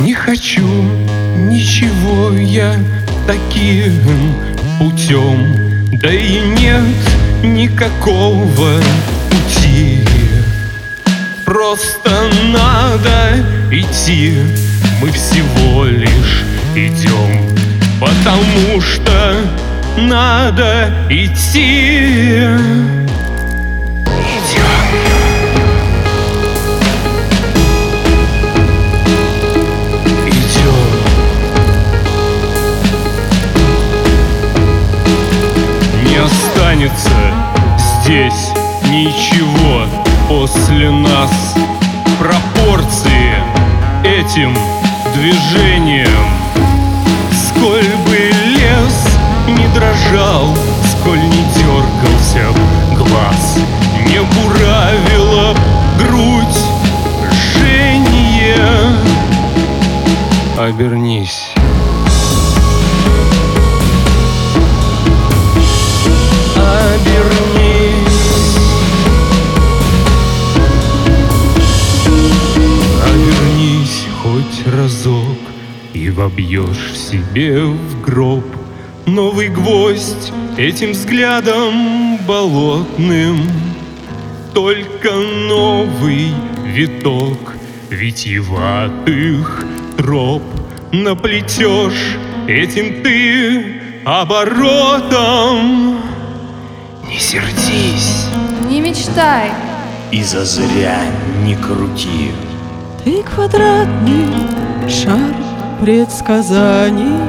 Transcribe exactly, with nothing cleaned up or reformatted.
Не хочу ничего я таким путем, да и нет никакого пути. Просто надо идти, мы всего лишь идем, потому что надо идти. Останется здесь ничего после нас. Пропорции этим движением. Сколь бы лес не дрожал, сколь не дергался глаз, не буравила грудь жжение. Обернись. Обернись хоть разок и вобьешь себе в гроб новый гвоздь этим взглядом болотным. Только новый виток витиеватых троп наплетешь этим ты оборотом. Не сердись, не мечтай и зазря не крути. Ты квадратный шар предсказаний,